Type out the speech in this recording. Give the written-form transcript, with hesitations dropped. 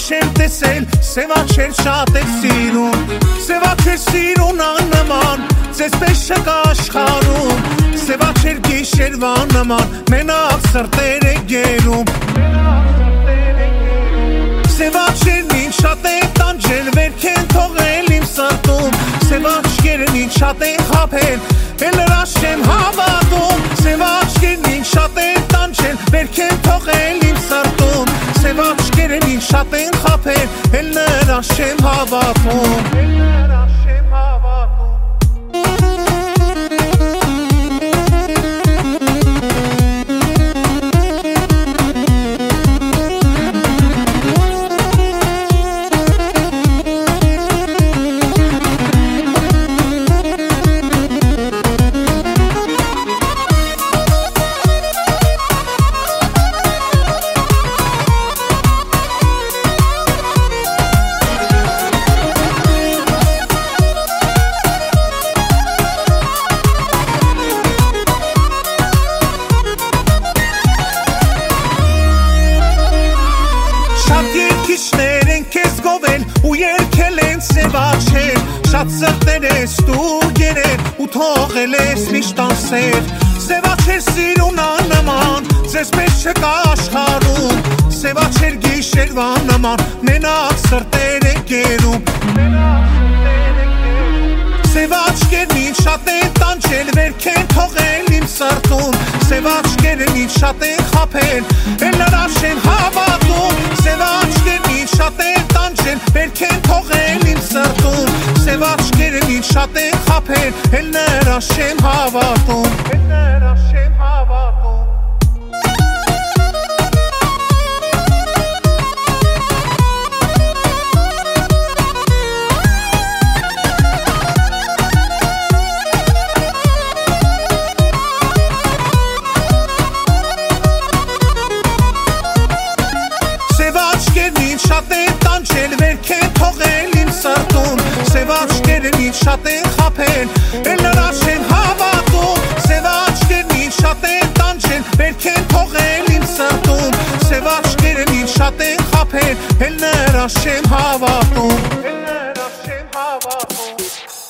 չեմ տեսել, սևաչեր շատ եք սիրում, սևաչեր սիրուն աննման, ձեզպես չկա աշխարհում, սևաչեր գիշերվա նման, մենակ սրտեր եք գերում, սևաչերն ինձ շատ են տանջել, վերք են թողել իմ սրտում, սևաչերն ինձ շատ են խաբել, էլ նրանց չեմ հավատում, սևաչերն ինձ շատ են տանջել, վերք են թողել իմ սրտում, սևաչերն ինձ շատ են խաբել, էլ նրանց չեմ հավատում, Շատ սրտեր ես դու գերել ու թողել ես միշտ անսեր Սևաչեր սիրուն աննման, ձեզպես չկա աշխարհում Սևաչեր գիշերվա նման, մենակ սրտեր եք գերում Սևաչերն ինձ շատ են տանջել, վերք են թողել իմ սրտում Սևաչերն ինձ շատ են խաբել, էլ նրանց չեմ հավատում Սևաչերն ինձ շատ են տանջել, վերք են թողել իմ սրտում Սևաչերն ինձ շատ են խաբել, էլ նրանց չեմ հավատում Սևաչերն ինձ շատ են խաբել, էլ նրանց չեմ հավատում Սևաչերն ինձ շատ են տանջել, վերք են թողել իմ սրտում Սևաչերն ինձ շատ են խաբել, էլ նրանց չեմ հավատում